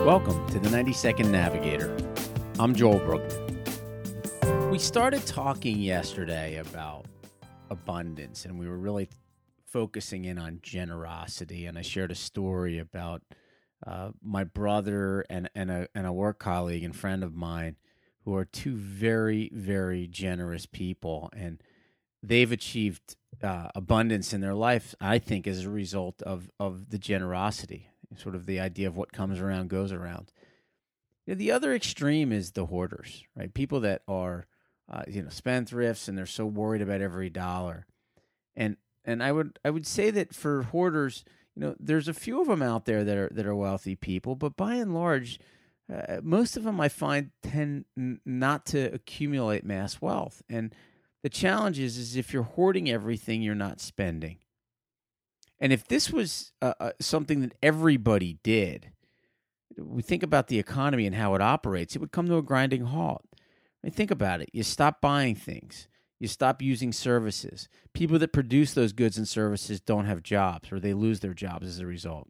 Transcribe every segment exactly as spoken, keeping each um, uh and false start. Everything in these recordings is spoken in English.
Welcome to the ninety second Navigator. I'm Joel Brookman. We started talking yesterday about abundance, and we were really focusing in on generosity. And I shared a story about uh, my brother and, and, a, and a work colleague and friend of mine who are two very, very generous people. And they've achieved uh, abundance in their life, I think, as a result of, of the generosity. Sort of the idea of what comes around goes around. You know, the other extreme is the hoarders, right? People that are, uh, you know, spendthrifts, and they're so worried about every dollar. And and I would I would say that for hoarders, you know, there's a few of them out there that are that are wealthy people, but by and large, uh, most of them I find tend n- not to accumulate mass wealth. And the challenge is, is if you're hoarding everything, you're not spending. And if this was uh, uh, something that everybody did, we think about the economy and how it operates, it would come to a grinding halt. I mean, think about it. You stop buying things. You stop using services. People that produce those goods and services don't have jobs, or they lose their jobs as a result.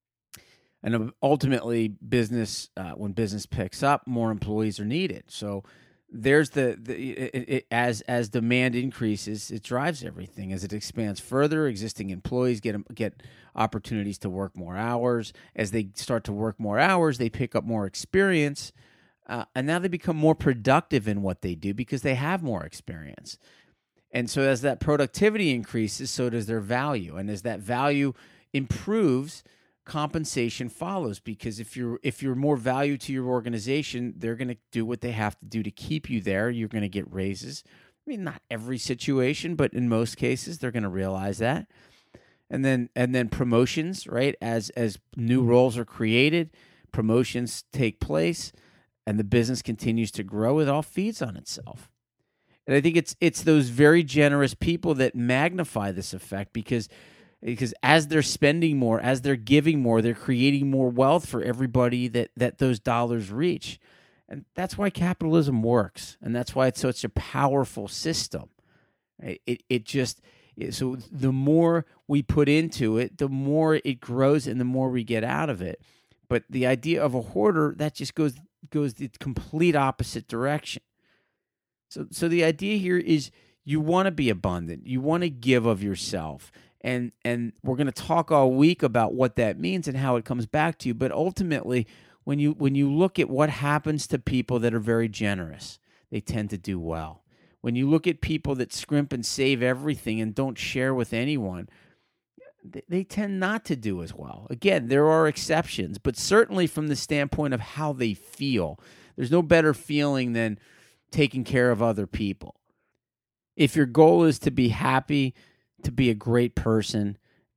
And ultimately, business, uh, when business picks up, more employees are needed. So there's the, the it, it, as as demand increases, it drives everything. As it expands further, existing employees get get opportunities to work more hours. As they start to work more hours, they pick up more experience, uh, and now they become more productive in what they do because they have more experience. And so as that productivity increases, so does their value. And as that value improves, compensation follows, because if you're if you're more value to your organization, they're going to do what they have to do to keep you there. You're going to get raises. I mean, not every situation, but in most cases, they're going to realize that. And then and then promotions, right? As as new roles are created, promotions take place, and the business continues to grow. It all feeds on itself. And I think it's it's those very generous people that magnify this effect, because Because as they're spending more, as they're giving more, they're creating more wealth for everybody that, that those dollars reach. And that's why capitalism works. And that's why it's such a powerful system. Right? It it just, so the more we put into it, the more it grows and the more we get out of it. But the idea of a hoarder, that just goes goes the complete opposite direction. So, so the idea here is you want to be abundant. You want to give of yourself. And and we're going to talk all week about what that means and how it comes back to you. But ultimately, when you when you look at what happens to people that are very generous, they tend to do well. When you look at people that scrimp and save everything and don't share with anyone, they, they tend not to do as well. Again, there are exceptions, but certainly from the standpoint of how they feel, there's no better feeling than taking care of other people. If your goal is to be happy, to be a great person,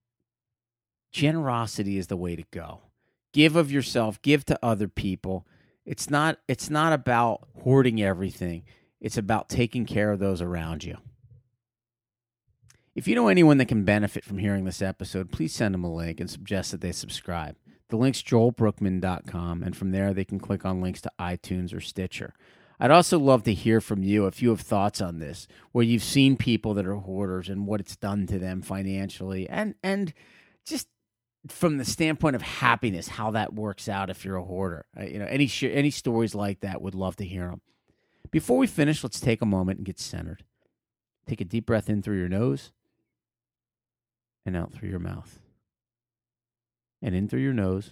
generosity is the way to go. Give of yourself, give to other people. It's not it's not about hoarding everything. It's about taking care of those around you. If you know anyone that can benefit from hearing this episode, please send them a link and suggest that they subscribe. The link's joel brookman dot com, and from there they can click on links to iTunes or Stitcher. I'd also love to hear from you if you have thoughts on this, where you've seen people that are hoarders and what it's done to them financially, and and just from the standpoint of happiness, how that works out if you're a hoarder. Uh, you know, any sh- any stories like that, would love to hear them. Before we finish, let's take a moment and get centered. Take a deep breath in through your nose and out through your mouth. And in through your nose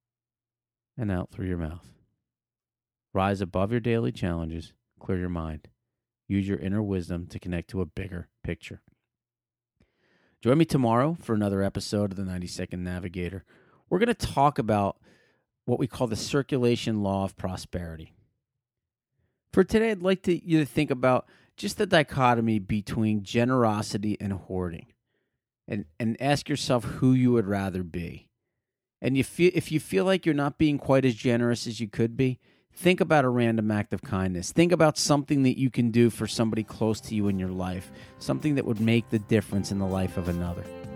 and out through your mouth. Rise above your daily challenges, clear your mind. Use your inner wisdom to connect to a bigger picture. Join me tomorrow for another episode of the ninety second Navigator. We're going to talk about what we call the circulation law of prosperity. For today, I'd like to, you to think about just the dichotomy between generosity and hoarding, and, and ask yourself who you would rather be. And you feel, if you feel like you're not being quite as generous as you could be, think about a random act of kindness. Think about something that you can do for somebody close to you in your life, something that would make the difference in the life of another.